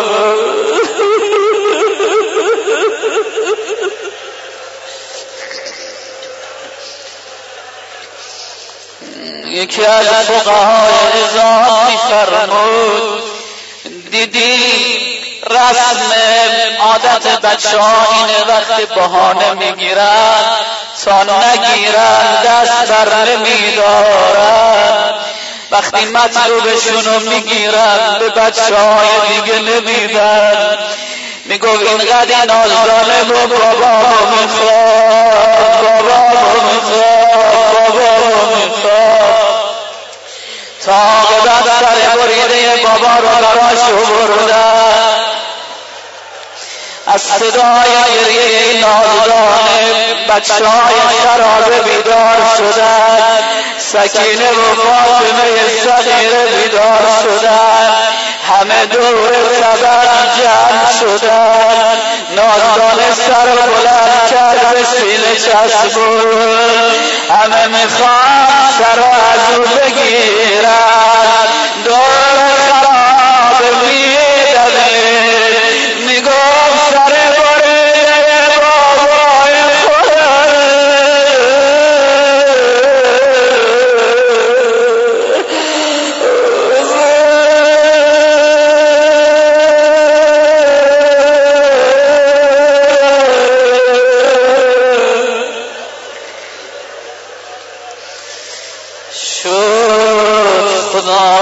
یکی از فقهای نظام می‌فرمود دیدی رسم عادت بچه ها اینه وقتی بهانه میگیرن تا نگیرن دست بر نمیدارن، وقتی مطلوبشونو میگیرن به بچه های دیگه نمیدن. میگو اینقدر نازدانه با بابا میخواد، بابا میخواد، بابا میخواد تا عاقبت سر بریده بابا رو براش بردن. از صدای گریه این نازدانه بچه های خرابه بیدار شدن، سکینه و فاطمه صغیره بیدار شدن، همه دور تبر جمع شدن. نازدانه سر بلند کرد به سینه چسبون، همه میخوان سر از او بگیرن. دور خراب میدنه میگفت سر بریده بابای خودم. شد خدا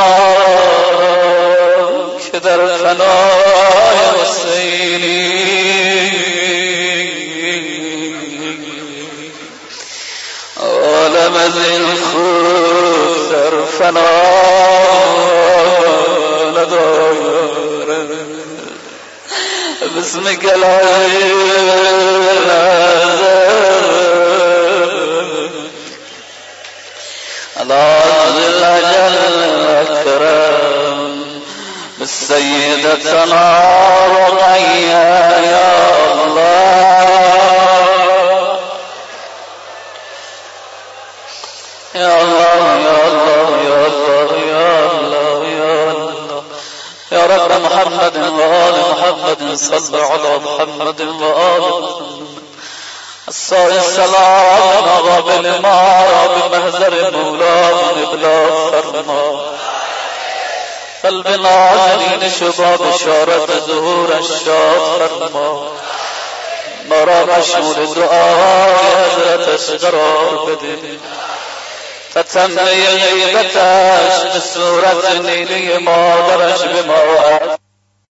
که در فنای حسینی عالم از این خود در فنا نداره. بسم گلای الله جل اکرم سیدتنا رقیہ یا اللہ یا اللہ یا اللہ یا اللہ یا اللہ یا اللہ یا رب محمد و آل محمد صلی علی محمد و آل محمد. الصلاة السلام قابل ما بمحضر مولا ابلاغ فرما. قلب ناظرین شبا بشارت ظهور الشاد فرما. ما را مشمول دعای حضرتش قرار بده. تتمه غیبتش به صورت نیلی مادرش به ما